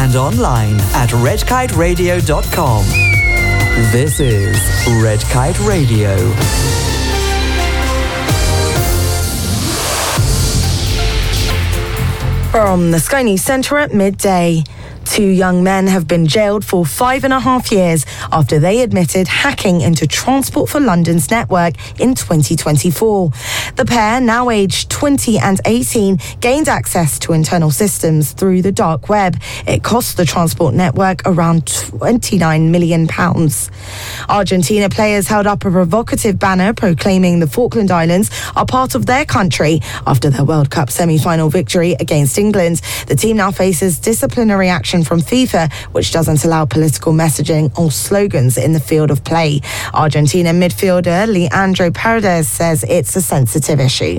and online at redkiteradio.com. This is Red Kite Radio. From the Sky News Centre at midday. 2 young men have been jailed for 5.5 years after they admitted hacking into Transport for London's network in 2024. The pair, now aged 20 and 18, gained access to internal systems through the dark web. It cost the Transport network around £29 million. Argentina players held up a provocative banner proclaiming the Falkland Islands are part of their country after their World Cup semi-final victory against England. The team now faces disciplinary action from FIFA, which doesn't allow political messaging or slogans in the field of play. Argentina midfielder Leandro Paredes says it's a sensitive issue.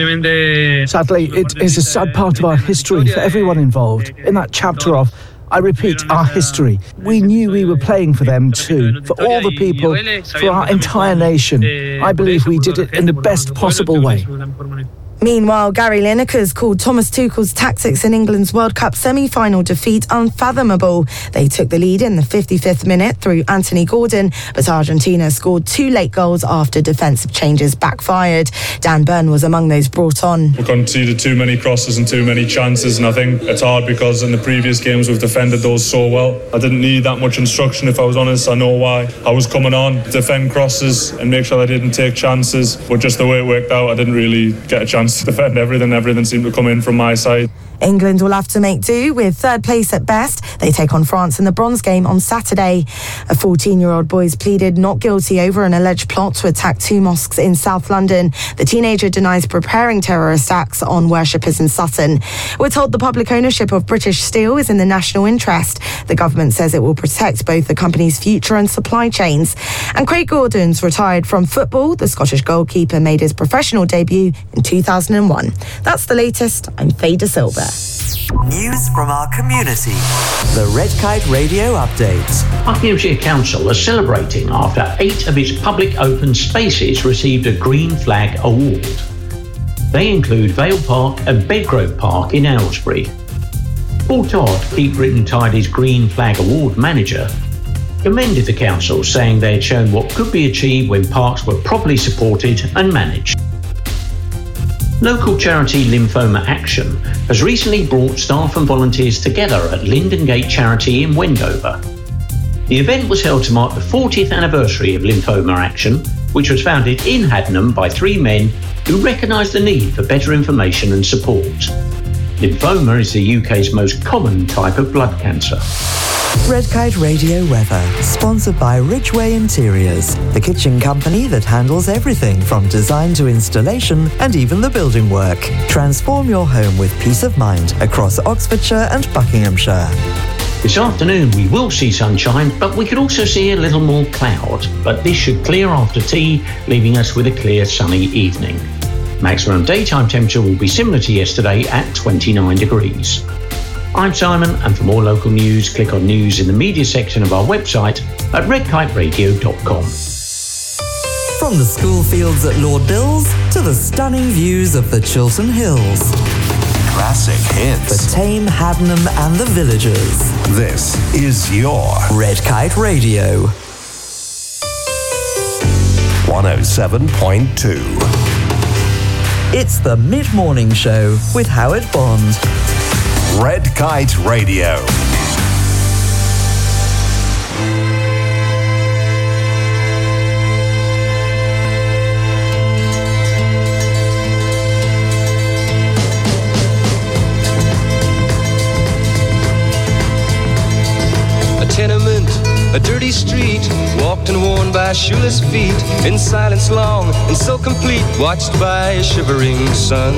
Sadly, it is a sad part of our history for everyone involved. In that chapter of, I repeat, our history, we knew we were playing for them too, for all the people, for our entire nation. I believe we did it in the best possible way. Meanwhile, Gary Lineker's called Thomas Tuchel's tactics in England's World Cup semi-final defeat unfathomable. They took the lead in the 55th minute through Anthony Gordon, but Argentina scored 2 late goals after defensive changes backfired. Dan Burn was among those brought on. We conceded too many crosses and too many chances, and I think it's hard because in the previous games we've defended those so well. I didn't need that much instruction, if I was honest. I know why. I was coming on, defend crosses and make sure I didn't take chances, but just the way it worked out, I didn't really get a chance to defend everything seemed to come in from my side. England will have to make do with third place at best. They take on France in the bronze game on Saturday. A 14-year-old boy's pleaded not guilty over an alleged plot to attack 2 mosques in South London. The teenager denies preparing terrorist acts on worshippers in Sutton. We're told the public ownership of British Steel is in the national interest. The government says it will protect both the company's future and supply chains. And Craig Gordon's retired from football. The Scottish goalkeeper made his professional debut in 2001. That's the latest. I'm Faye De Silva. News from our community. The Red Kite Radio Update. Buckinghamshire Council are celebrating after 8 of its public open spaces received a Green Flag Award. They include Vale Park and Bedgrove Park in Aylesbury. Paul Todd, Keep Britain Tidy's Green Flag Award manager, commended the council, saying they had shown what could be achieved when parks were properly supported and managed. Local charity Lymphoma Action has recently brought staff and volunteers together at Linden Gate Charity in Wendover. The event was held to mark the 40th anniversary of Lymphoma Action, which was founded in Haddenham by 3 men who recognised the need for better information and support. Lymphoma is the UK's most common type of blood cancer. Red Kite Radio weather, sponsored by Ridgeway Interiors, the kitchen company that handles everything from design to installation and even the building work. Transform your home with peace of mind across Oxfordshire and Buckinghamshire. This afternoon we will see sunshine, but we could also see a little more cloud. But this should clear after tea, leaving us with a clear sunny evening. Maximum daytime temperature will be similar to yesterday at 29 degrees. I'm Simon, and for more local news, click on News in the Media section of our website at redkiteradio.com. From the school fields at Lord Bill's to the stunning views of the Chiltern Hills. Classic hits. The tame Haddenham and the villagers. This is your Red Kite Radio. 107.2. It's the mid-morning show with Howard Bond. Red Kite Radio. A tenement, a dirty street, walked and worn by shoeless feet, in silence long and so complete, watched by a shivering sun.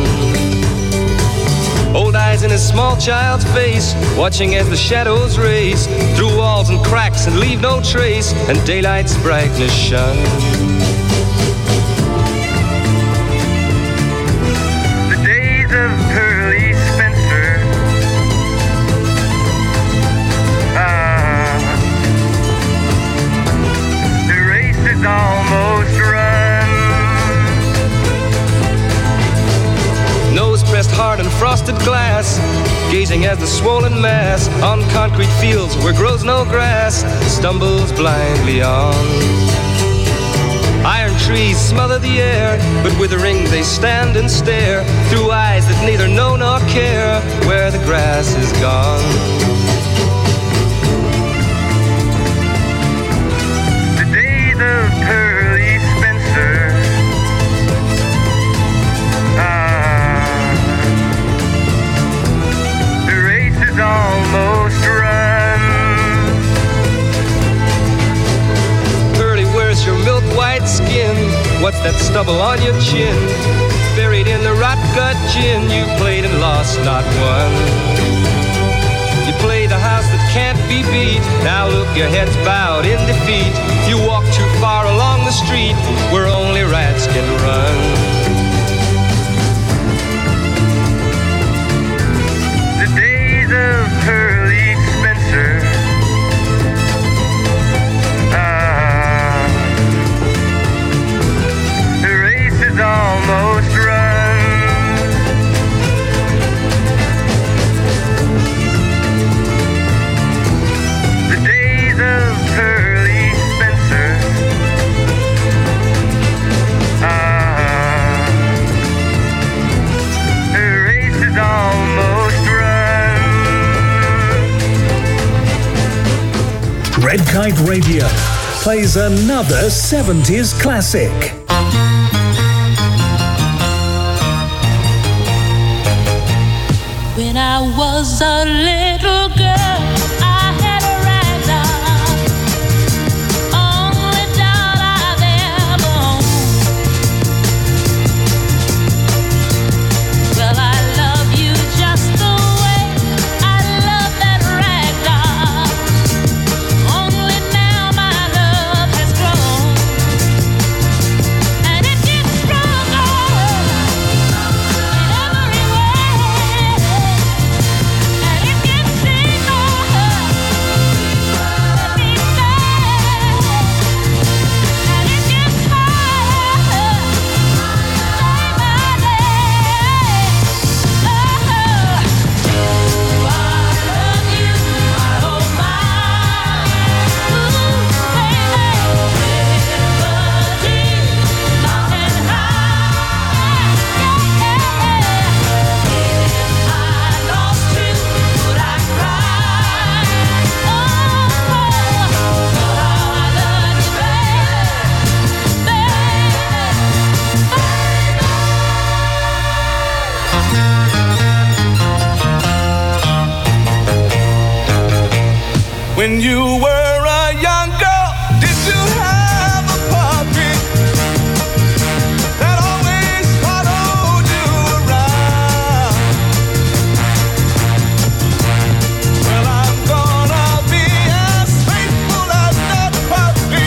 Old eyes in a small child's face, watching as the shadows race through walls and cracks and leave no trace, and daylight's brightness shone. The days of Pearly Spencer, the race is almost run. Nose pressed hard on frosted glass, gazing as the swollen mass on concrete fields where grows no grass stumbles blindly on. Iron trees smother the air, but withering they stand and stare through eyes that neither know nor care where the grass is gone. The days of Pearly Spencer, the race is almost run. Pearly, where's your milk white skin? What's that stubble on your chin? Buried in the rot gut gin, you played and lost, not won. You play the house that can't be beat. Now look, your head's bowed in defeat. You walk too far along the street where only rats can run. The days of Pearly Spencer, the race is almost run. The days of Pearly Spencer, the race is almost run. Red Kite Radio plays another 70s classic. When I was a little girl, I had a rag doll, only doll I've ever owned. Well, I love you just the way I love that rag doll. Only now my love has grown, and it gets stronger in every way. And it gets deeper, let me say. And it gets higher, day by day. Oh, I love you, oh my. Ooh, baby, long and high. If I lost you, would I cry? Oh, but I love you, When you were a young girl, did you have a puppy that always followed you around? Well, I'm gonna be as faithful as that puppy.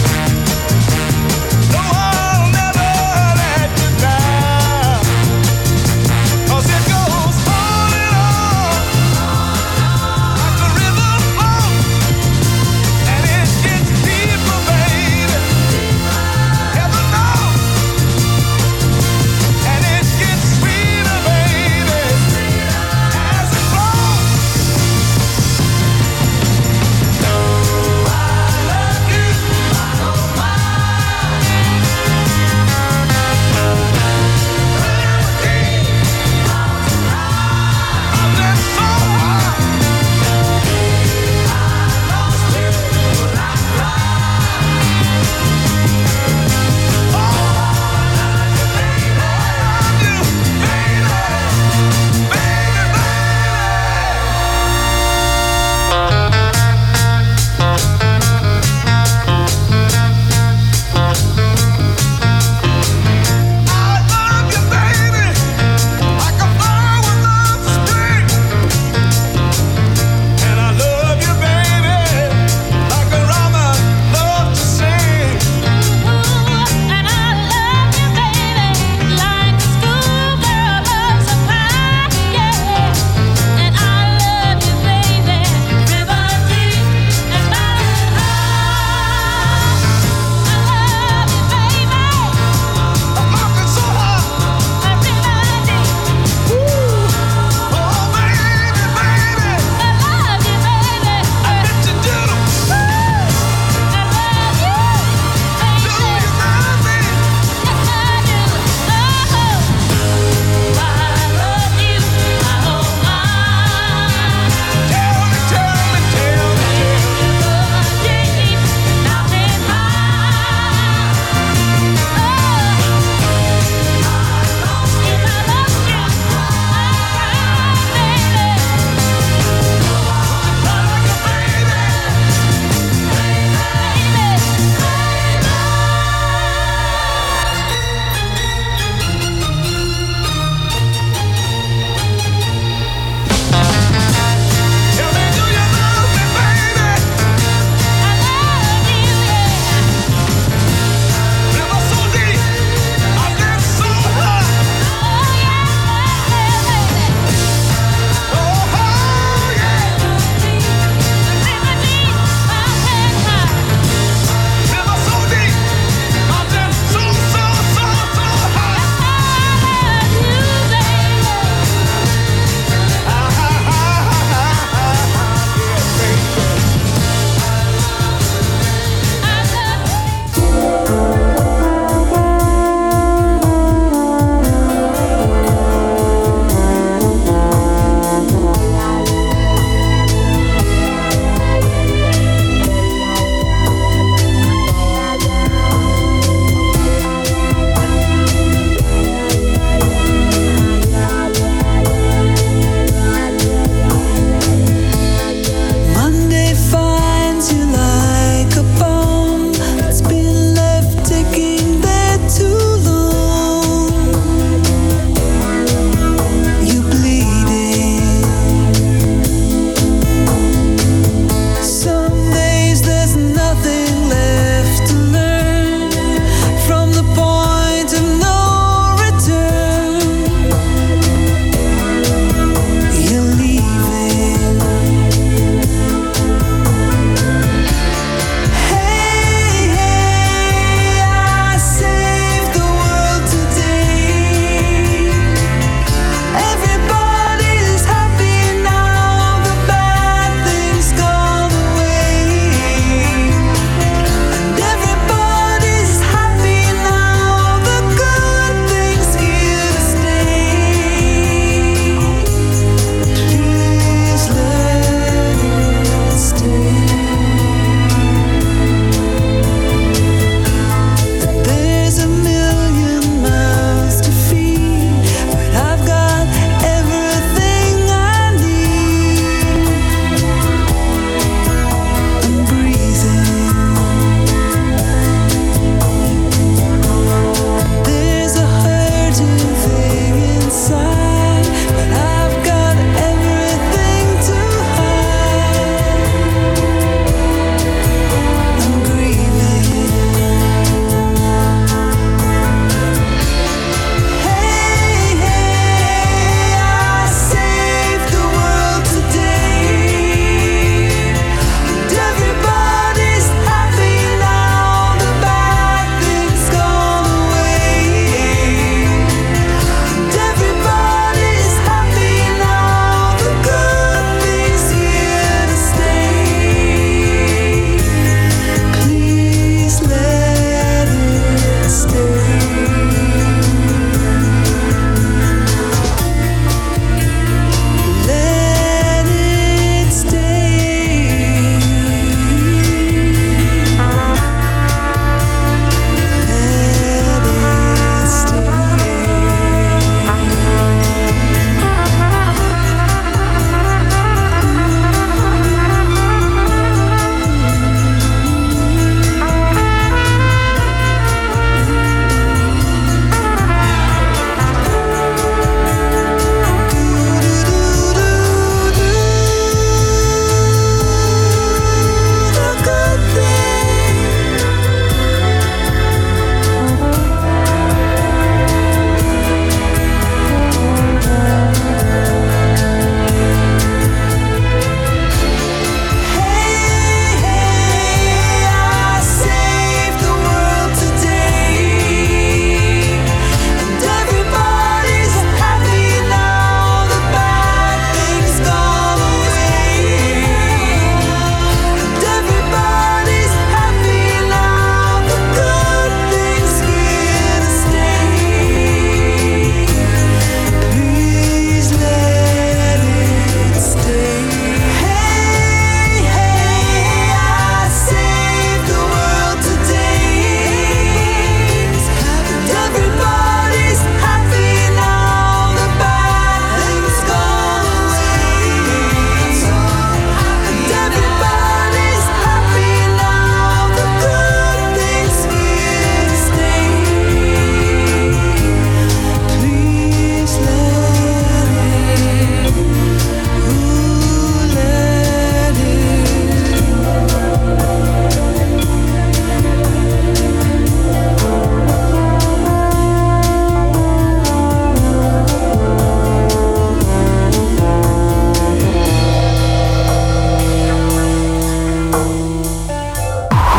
No, I'll never let you down. 'Cause it goes on and on like the river flows, and it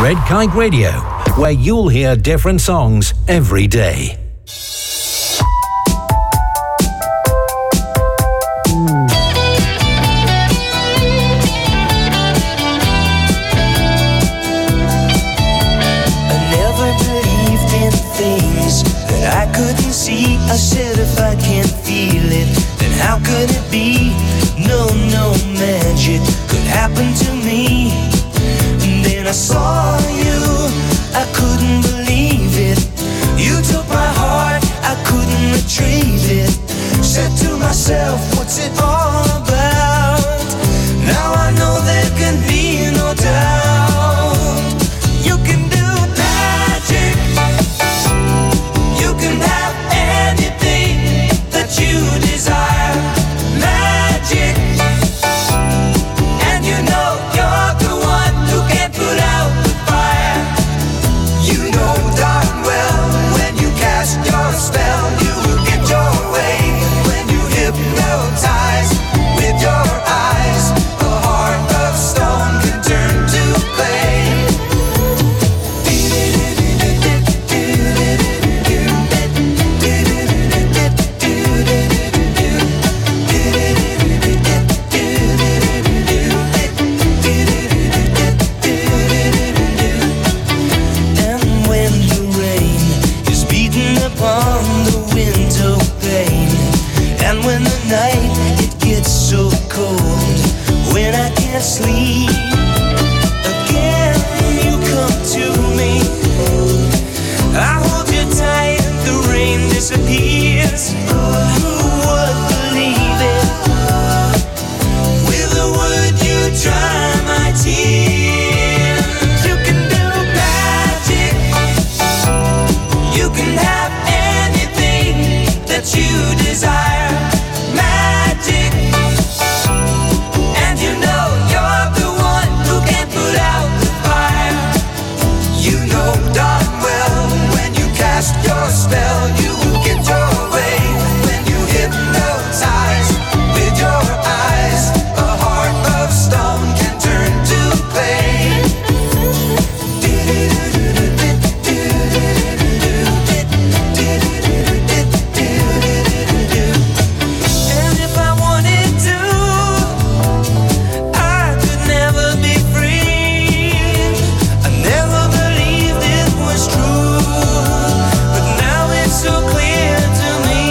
Red Kite Radio, where you'll hear different songs every day. I couldn't see. I said if I can't feel it, then how could it be? No magic could happen to me. And then I saw you, I couldn't believe it. You took my heart, I couldn't retrieve it. Said to myself, what's it all about? Now I know there can be no doubt. You can do magic. You can have anything that you desire. Magic. And you know you're the one who can put out the fire. You know darn well when you cast your spell, you will get your way. When you hypnotize with your eyes, a heart of stone can turn to clay. Sleep again, you come to me. I hold you tight, the rain disappears. Who would believe it? With a word you dry my tears. You can do magic. You can have anything that you desire. Magic. And you know you're the one who can put out the fire. You know darn well when you cast your spell, you will get your way. When you hypnotize with your eyes, a heart of stone can turn to clay. And if I wanted to, I could never be free. I never believed it was true, but now it's so clear to me.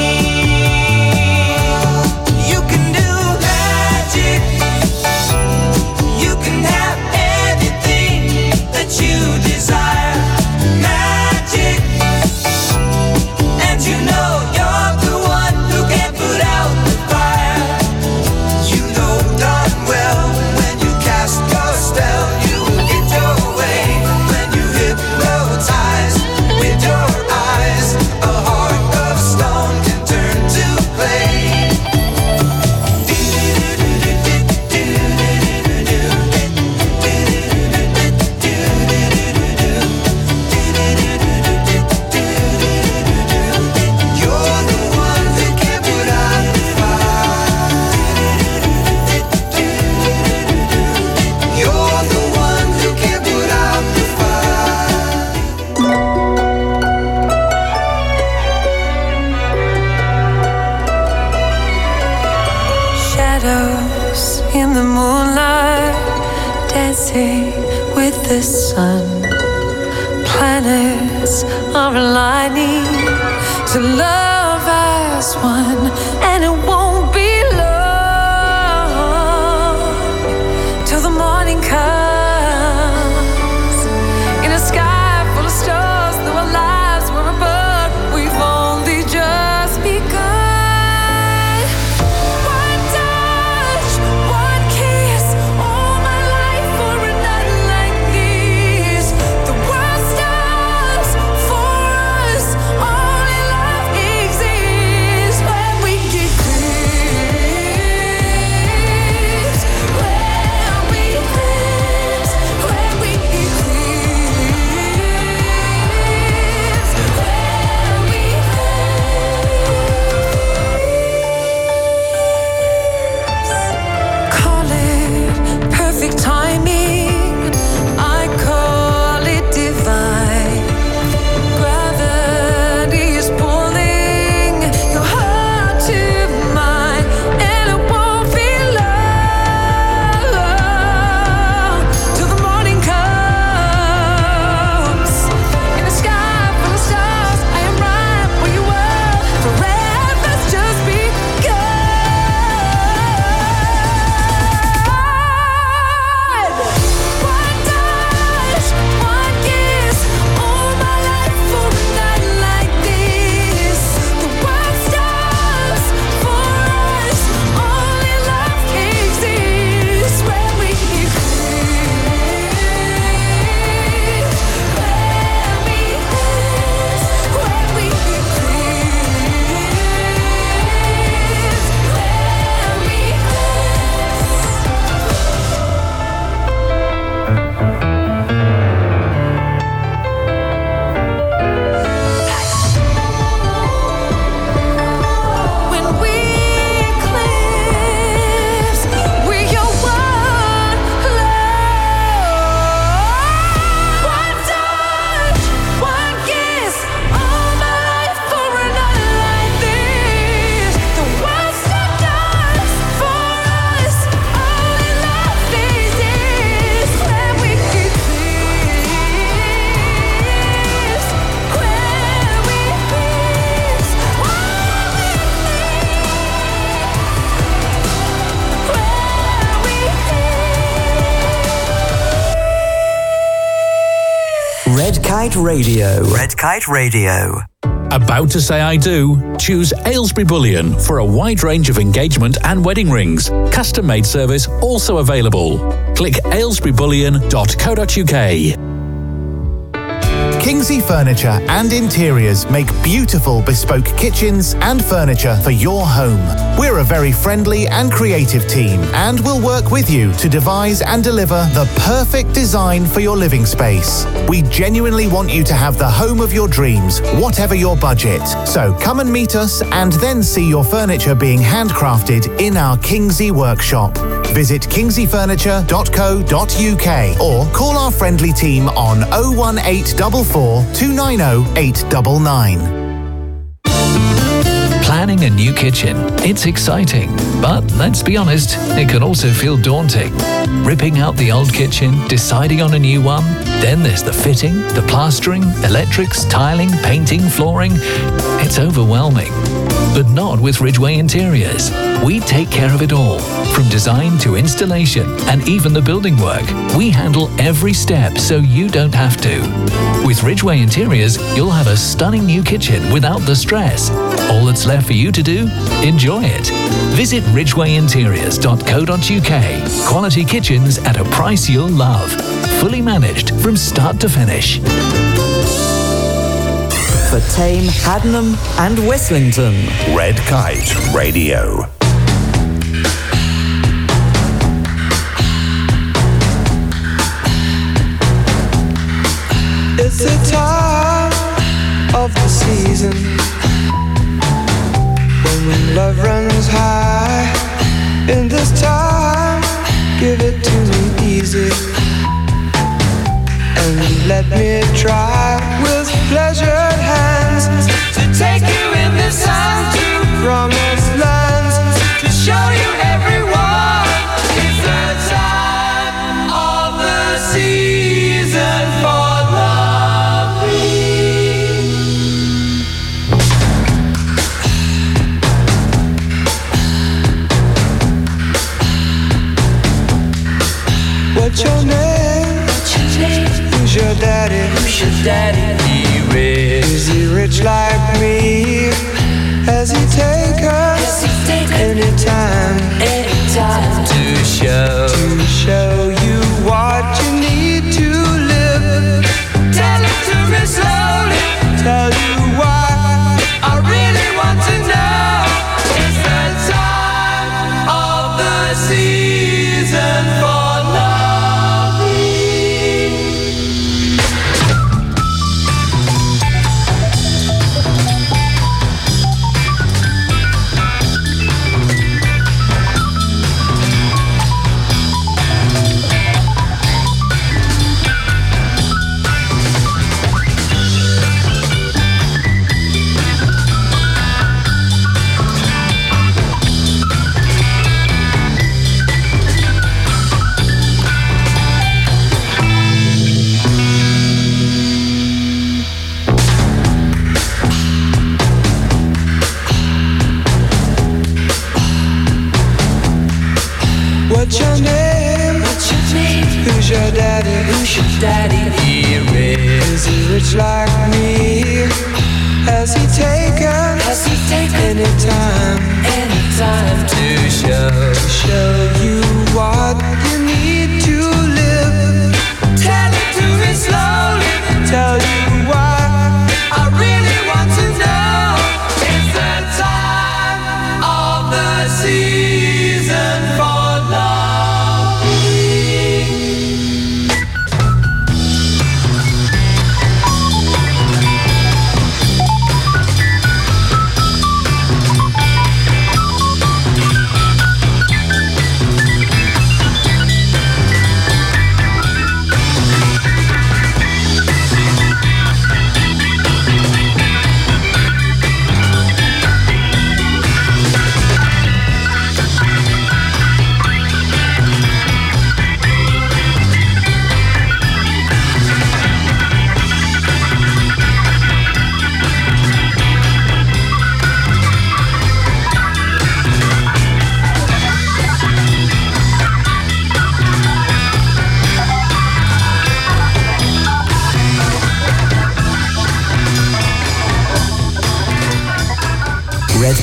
You can do magic. You can have anything that you desire. Magic. And you know you're the one who can put out the fire. You know darn well when you cast your spell, you will get your way. When you hypnotize with your eyes, a heart of stone can turn to clay. You're the one who can put out the fire. You're the one who can put out the fire. Shadows in the moonlight, dancing with the sun. Planets are aligning to love as one, and it won't be long till the morning comes. In a sky full of stars, though our lives were above, we've only just begun. One touch, one kiss, all my life for a night like this. The world stops for us, only love exists when we get clear. When we clear. Kite Radio. Red Kite Radio. About to say I do? Choose Aylesbury Bullion for a wide range of engagement and wedding rings. Custom-made service also available. Click aylesburybullion.co.uk. Kingsley Furniture and Interiors make beautiful bespoke kitchens and furniture for your home. We're a very friendly and creative team and will work with you to devise and deliver the perfect design for your living space. We genuinely want you to have the home of your dreams, whatever your budget. So come and meet us and then see your furniture being handcrafted in our Kingsley workshop. Visit kingsleyfurniture.co.uk or call our friendly team on 01844 290 899. Planning a new kitchen. It's exciting, but let's be honest, it can also feel daunting. Ripping out the old kitchen, deciding on a new one, then there's the fitting, the plastering, electrics, tiling, painting, flooring. It's overwhelming. But not with Ridgeway Interiors. We take care of it all. From design to installation and even the building work, we handle every step so you don't have to. With Ridgeway Interiors, you'll have a stunning new kitchen without the stress. All that's left for you to do? Enjoy it. Visit ridgwayinteriors.co.uk. Quality kitchens at a price you'll love. Fully managed from start to finish. For Tame, Haddenham and Westlington. Red Kite Radio. It's the time of the season when love runs high. In this time, give it to me easy and let me try with pleasured hands to take you in the sun to promised lands, to show you everyone. It's the time of the season for what's your name? Who's your daddy? He rich. Is he rich like me? Has he taken any time to show you what you need to live? Tell it to me slowly. Tell you why I really want to know. It's the time of the season for what's your name? Who's your daddy? He rich. Is he rich like me? Has he taken any time to show you what you need to live? Tell it to me slowly. Tell you why I really want to know. It's the time of the season for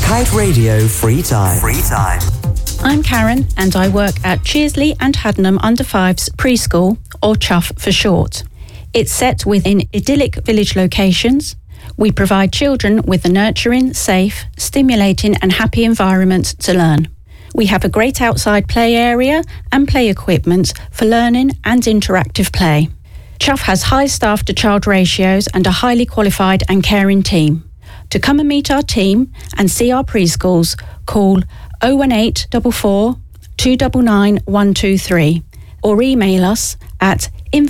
Kite Radio Free Time. I'm Karen and I work at Cheersley and Haddenham Under 5s Preschool, or Chuff for short. It's set within idyllic village locations. We provide children with a nurturing, safe, stimulating and happy environment to learn. We have a great outside play area and play equipment for learning and interactive play. Chuff has high staff to child ratios and a highly qualified and caring team. To come and meet our team and see our preschools, call 01844 299 123 or email us at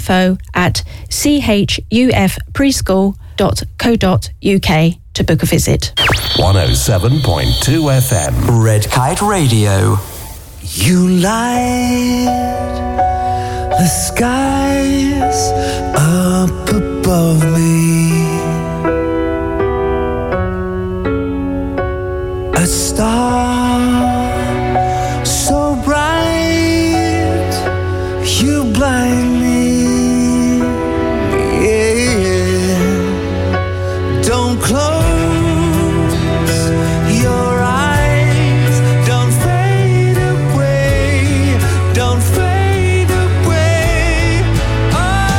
info@chufpreschool.co.uk to book a visit. 107.2 FM. Red Kite Radio. You light the skies up above me. A star so bright, you blind me. Yeah. Don't close your eyes. Don't fade away. Don't fade away. Oh,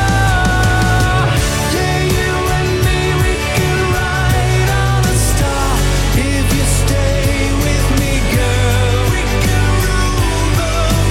yeah, you and me, we can ride on a star. If you stay with me, girl, we can rule the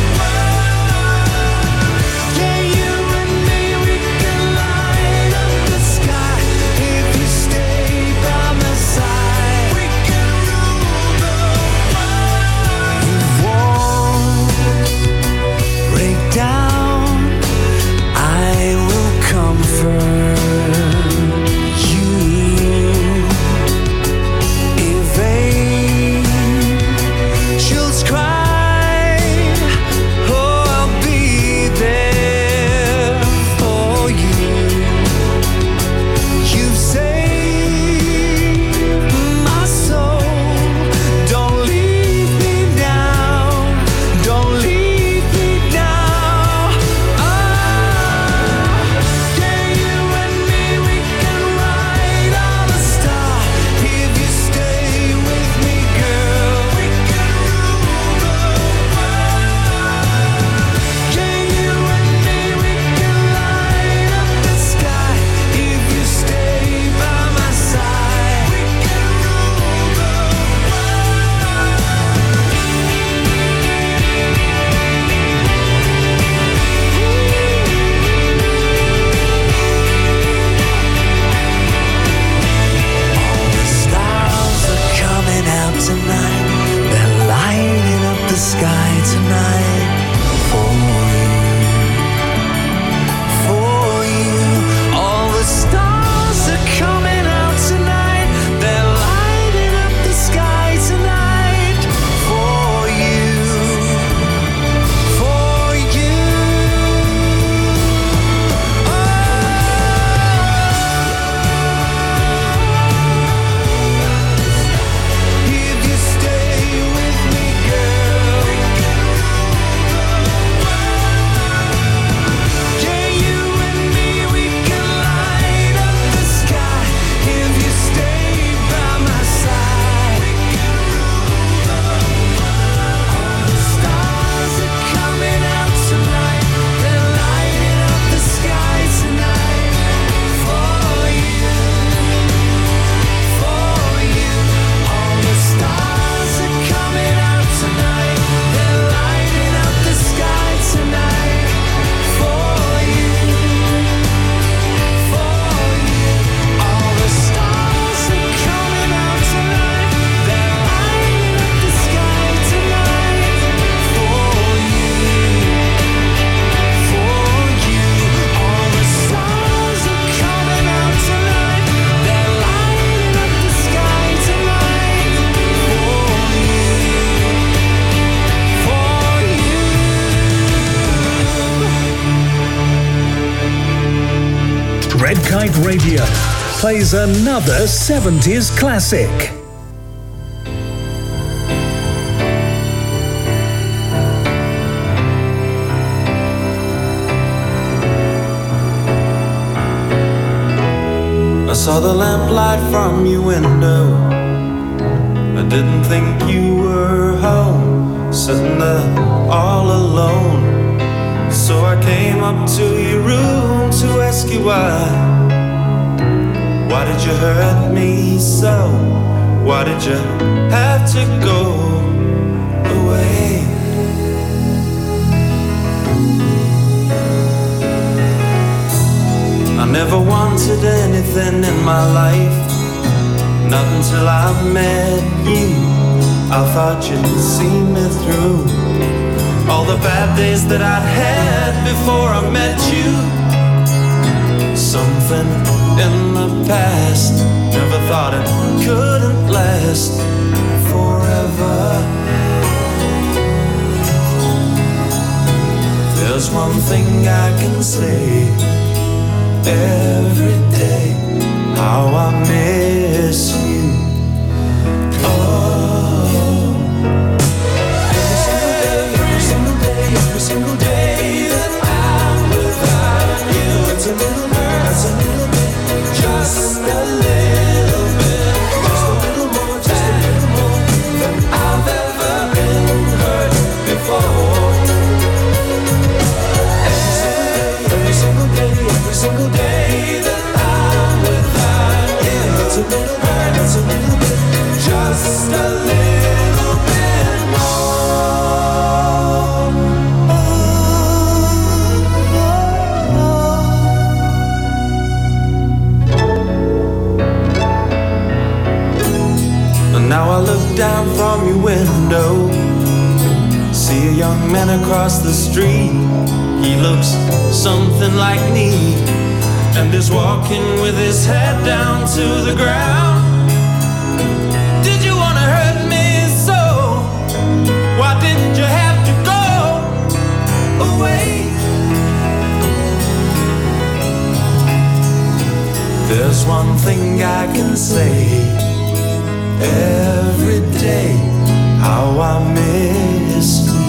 world. Yeah, you and me, we can light up the sky. If you stay by my side, we can rule the world. If walls break down, I will comfort you. If angels cry, oh, I'll be there for you. You've saved my soul. Don't leave me now. Don't leave me now. Oh, yeah, you and me, we can ride on a star. If you stay with me, girl, we can rule the world. Yeah, you and me, we can light up the sky. If you stay by my side, we can rule the All the stars are coming out tonight. They're lighting up the sky tonight for you. All the stars are coming out tonight. They're lighting up the sky tonight for you. For you. If you stay with me, girl, we can rule the world. Yeah, you and me, we can light up the sky. If you stay by my side, we can rule the world. All the stars are coming out tonight. They're lighting up the sky tonight for you. For you. All the stars are coming out tonight. They're lighting up the sky tonight for you. For you. All the stars are coming out tonight. They're lighting up the sky tonight for you. For you. All the stars are coming out tonight. They're lighting up the sky tonight for you. Red Kite Radio plays another 70s classic. I saw the lamplight from your window I didn't think you were home, sitting there all alone. So I came up to your room to ask you why. Why did you hurt me so? Why did you have to go away? I never wanted anything in my life, not until I met you. I thought you'd see me through all the bad days that I'd had before I met you. Something in the past, never thought it couldn't last forever. There's one thing I can say every day, how I miss you. Every single day that I'm without you, it's a little bit, it's a little bit, just a little bit, just a little more, just a little more than I've ever been hurt before. Every single day that I'm without you, it's a little bit, it's a little bit, just a little bit more. Now I look down from your window, see a young man across the street. He looks something like me, and is walking with his head down to the ground. Did you want to hurt me so? Why didn't you have to go away? There's one thing I can say every day, how I miss you.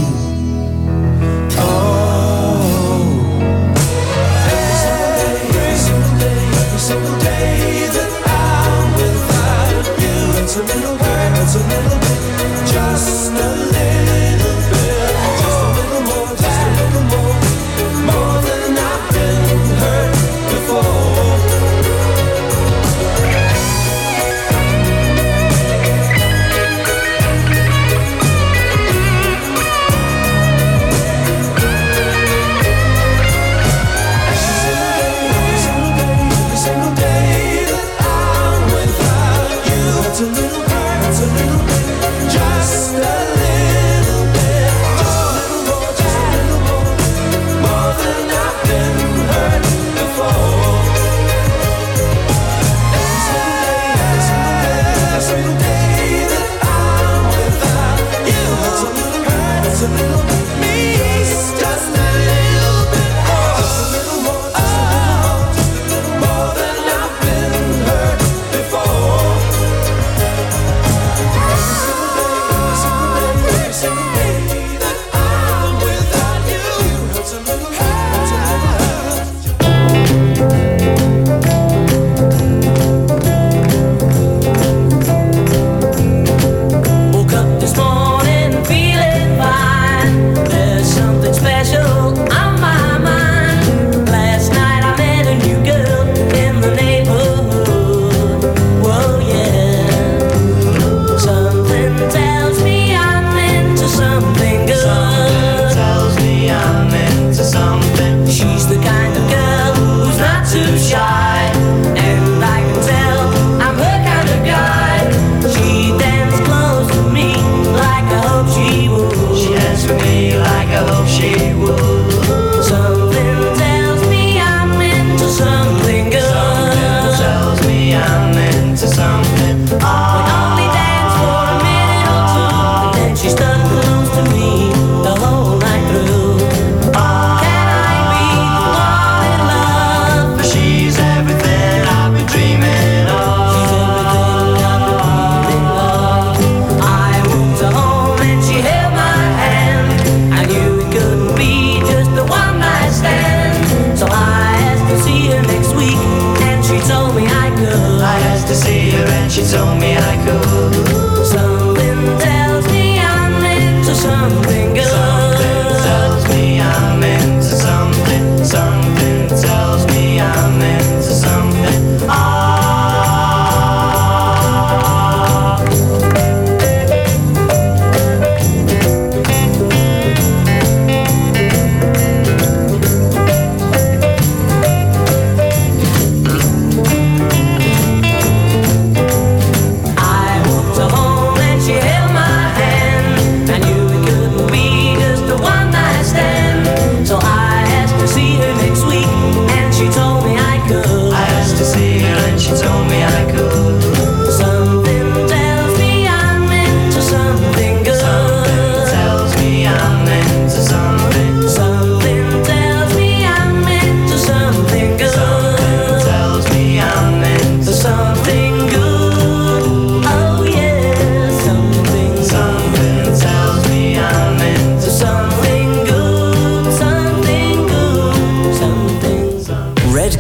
Oh, every single day that I'm without you, it's a little bit, it's a little bit, just a little bit, just a little more, just a little more than I've been hurt before.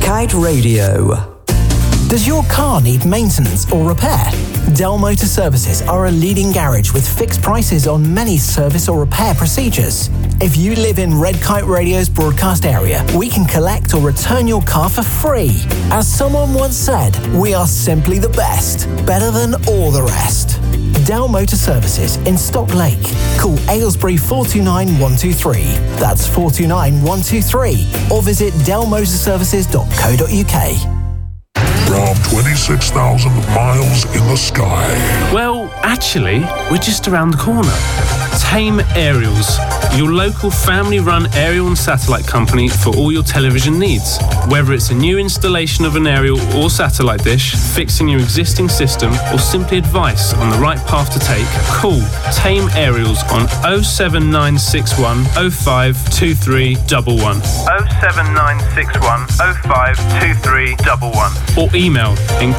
Kite Radio. Does your car need maintenance or repair? Dell Motor Services are a leading garage with fixed prices on many service or repair procedures. If you live in Red Kite Radio's broadcast area, we can collect or return your car for free. As someone once said, we are simply the best, better than all the rest. Dell Motor Services in Stock Lake. Call Aylesbury 429 123. That's 429 123. Or visit dellmotorservices.co.uk. From 26,000 miles in the sky. Well, actually, we're just around the corner. Tame Aerials, your local family-run aerial and satellite company for all your television needs. Whether it's a new installation of an aerial or satellite dish, fixing your existing system, or simply advice on the right path to take, call Tame Aerials on 07961 052311. 07961 052311. Or email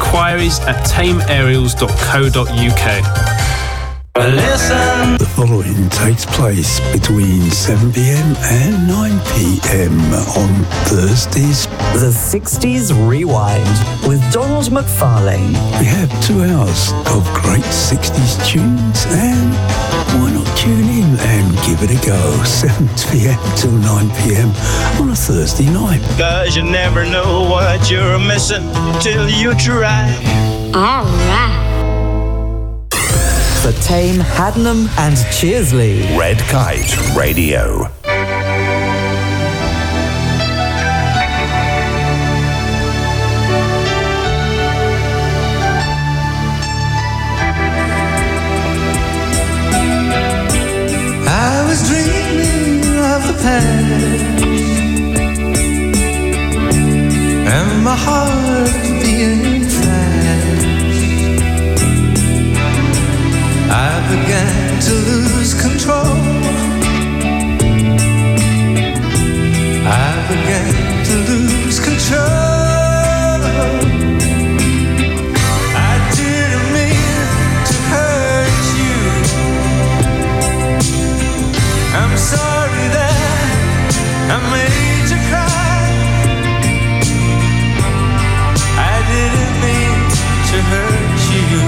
inquiries@tameaerials.co.uk. The following takes place between 7 p.m. and 9 p.m. on Thursdays. The 60s Rewind with Donald McFarlane. We have 2 hours of great 60s tunes, and why not tune in and give it a go? 7 p.m. till 9 p.m. on a Thursday night. 'Cause you never know what you're missing till you try. All right. For Tame, Haddenham and Cheersley. Red Kite Radio. I was dreaming of the past, and my heart beating fast. I began to lose control. I began to lose control. I didn't mean to hurt you. I'm sorry that I made you cry. I didn't mean to hurt you.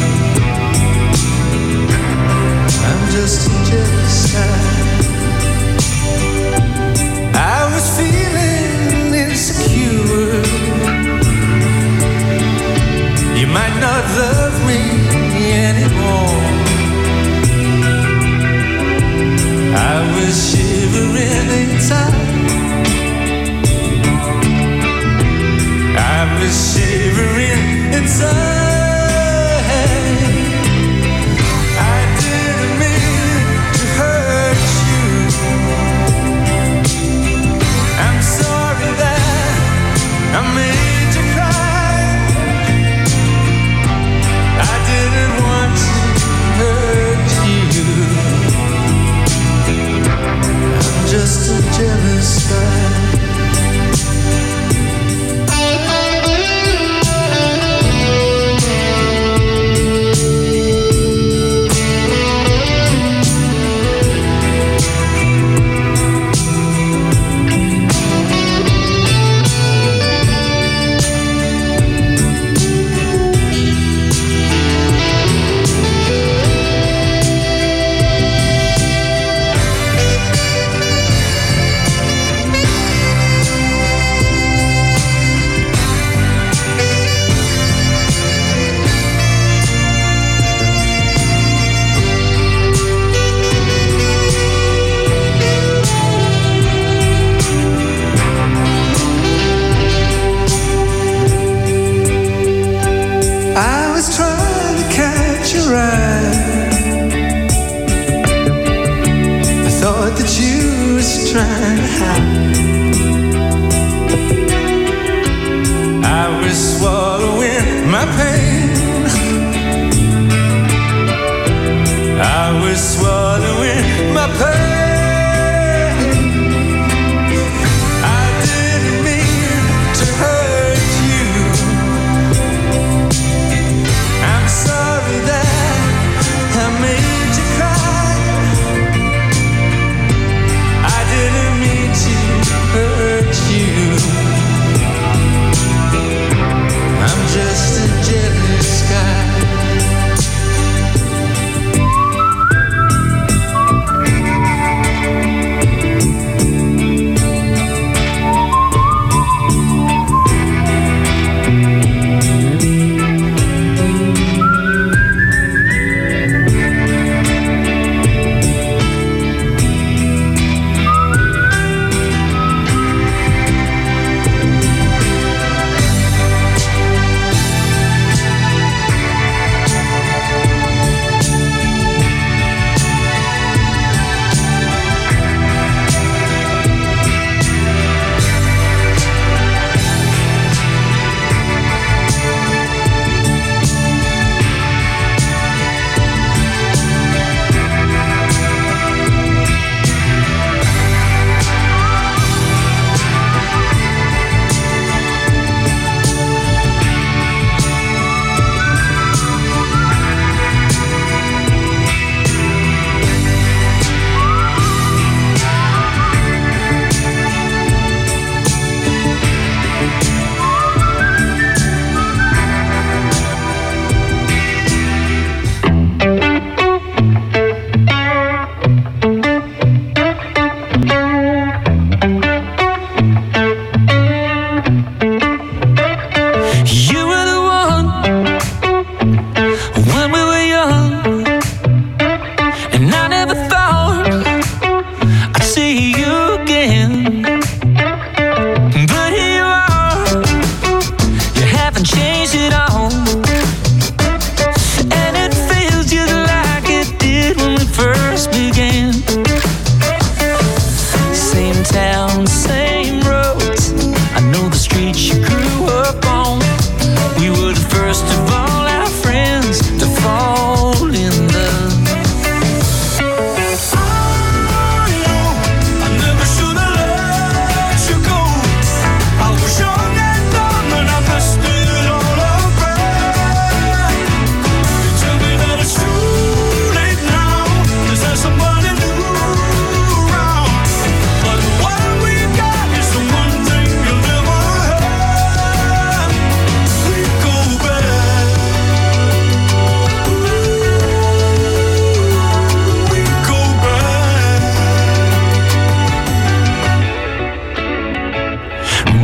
I'm just a jealous guy. I was feeling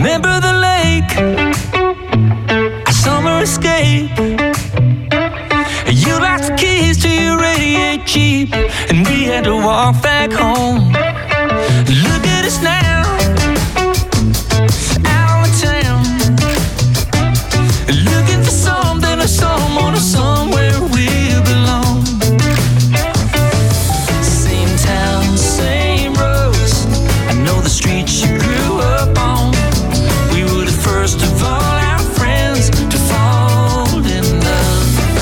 Remember the lake, a summer escape. You lost the keys to your '88 Jeep, and we had to walk back home. Look at us now, out of town, looking for something or someone or somewhere we belong. Same town, same roads, I know the streets you grew up on. We were the first of all our friends to fall in love.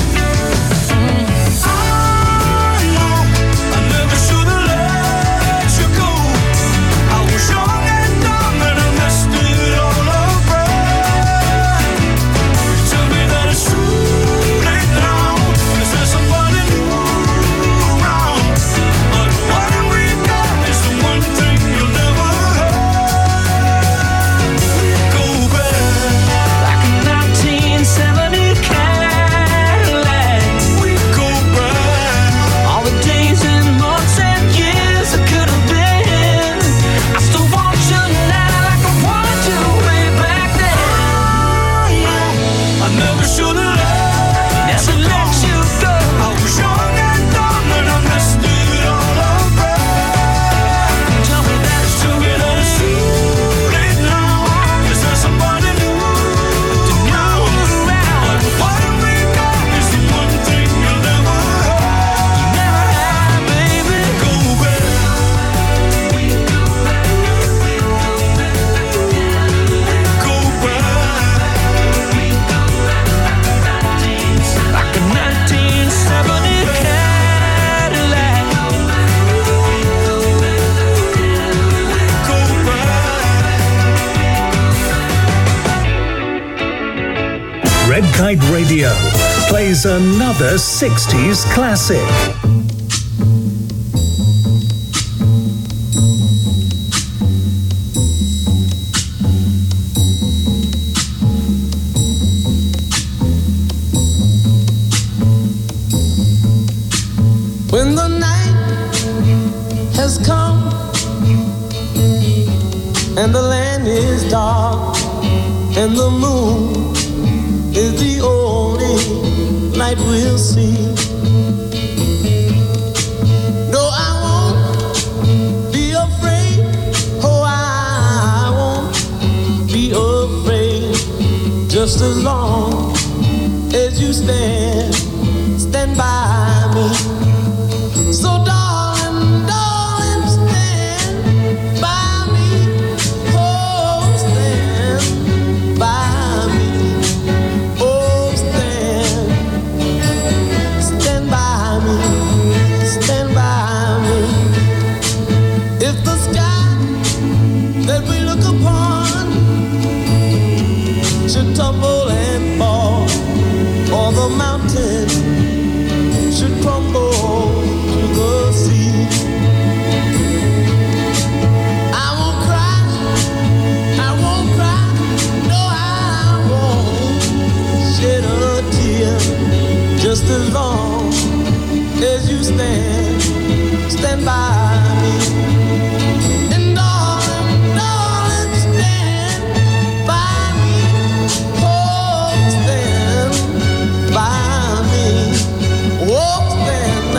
I never should have let you go. I was young and dumb and I messed it all up right. You tell me that it's too late now. Is there somebody new around? But what we got is the one thing you'll never have. Go back like a 1970 Cadillac. We go back all the days and months and years that could have been. I still want you now like I wanted you way back then. I never should have let you go. I was young and dumb and I messed it all up right. Tell me that it's too late now. Is there somebody new to know around? What we got is the one thing you'll never have, baby. Go back. Go back like a 1970 Cadillac. Go back. Red Kite Radio plays another 60s classic. When the night has come and the land is dark and the moon is the only light we'll see. No, I won't be afraid. Oh, I won't be afraid. Just as long as you stand by me. So darling, darling, stand by me. Oh, stand by me. Oh, stand by me. Stand by me. If the sky that we look upon should tumble and fall, or the mountain should crumble to the sea, I won't cry, no, I won't shed a tear. Just as long as you stand by me. And darling, darling, stand by me. Oh, stand by me. Oh, stand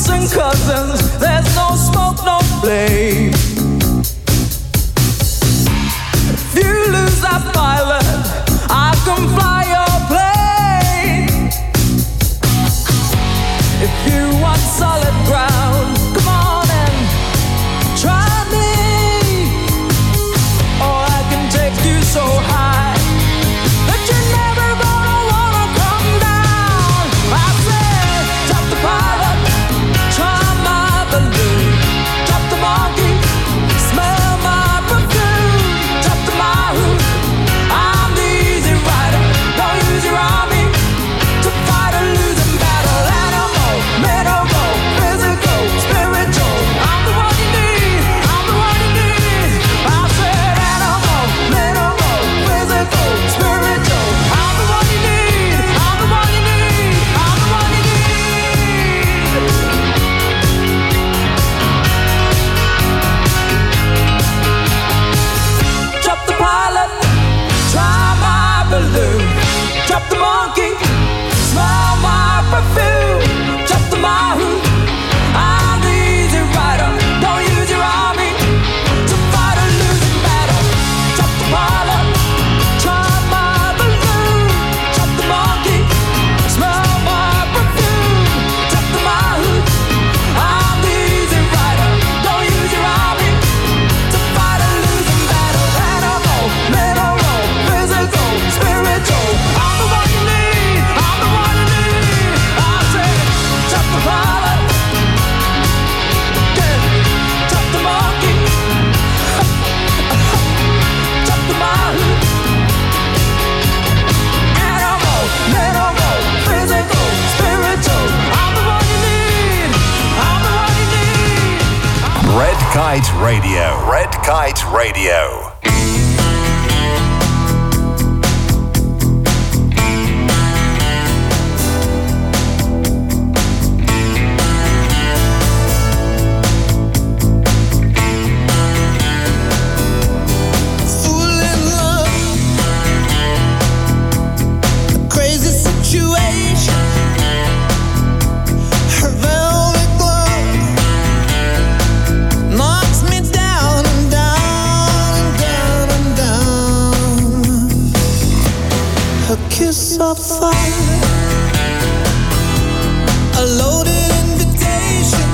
aunts and cousins, there's no smoke, no flame. If you lose that pilot, I can fly your plane. If you want solid ground, come on and try me. Or I can take you so high that you're never gonna wanna come down. I said, drop the pilot, try my balloon, drop the monkey, smell my perfume, drop the Mahu, I'm the easy rider. Don't use your army to fight a losing battle. Animal, mineral, physical, spiritual, I'm the one you need, I'm the one you need. I said animal, mineral, physical, spiritual, I'm the one you need, I'm the one you need, I'm the one you need. Drop the pilot, try my balloon, drop the monkey, smell my perfume, drop the Mahu, I'm the easy rider. Don't use your army to fight a losing battle. Drop the pilot, try my balloon, drop the monkey, smell my perfume, drop the Mahu, I'm the easy rider. Don't use your army to fight a losing battle. Animal, mineral, physical, spiritual, I'm the one you need, I'm the one you need. I said, drop the pilot, yeah, drop the monkey, drop the Mahu. Animal, mineral, physical, spiritual, I'm the one you need, I'm the one you need. Red Kite Radio. Red Kite Radio. Fool in love, a crazy situation. Her velvet glove knocks me down and down and down and down. Her kiss of fire, a loaded invitation.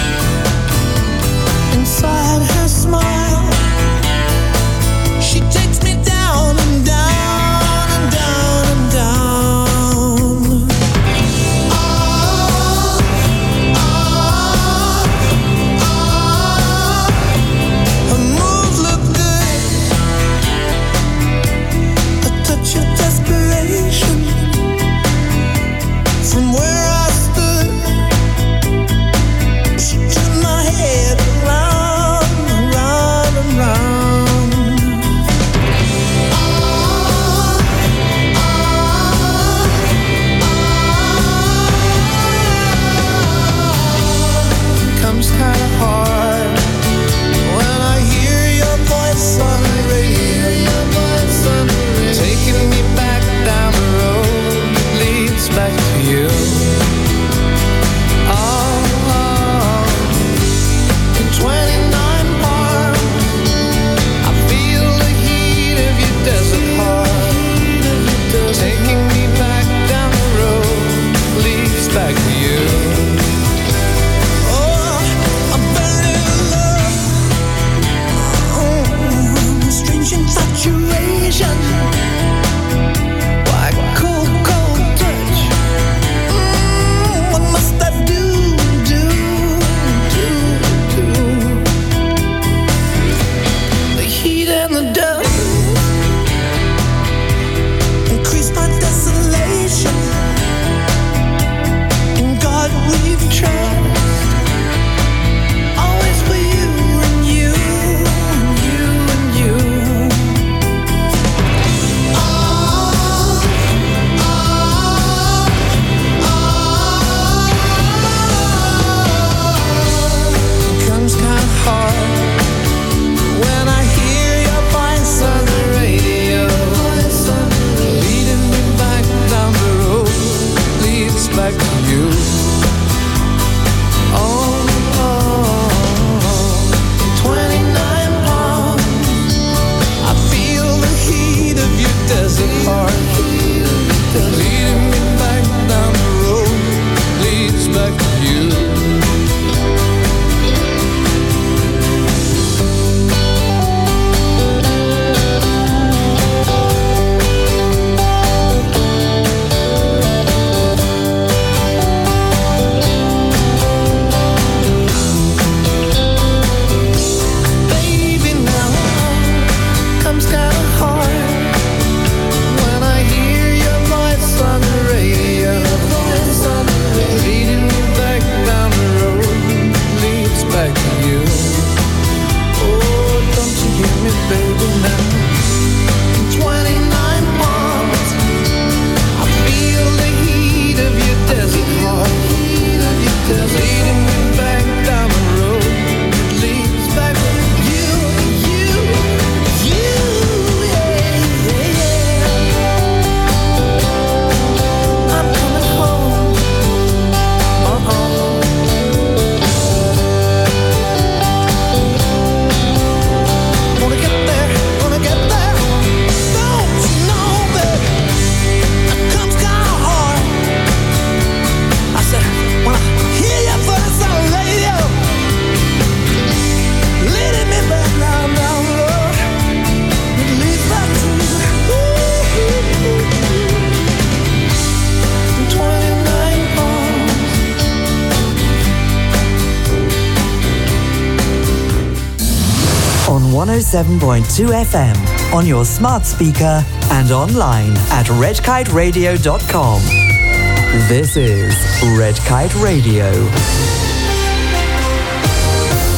Inside her smile, she takes me down and down and down and down. Her moves look good, a touch of desperation. From where I stood, 107.2 FM on your smart speaker and online at redkiteradio.com. This is Red Kite Radio.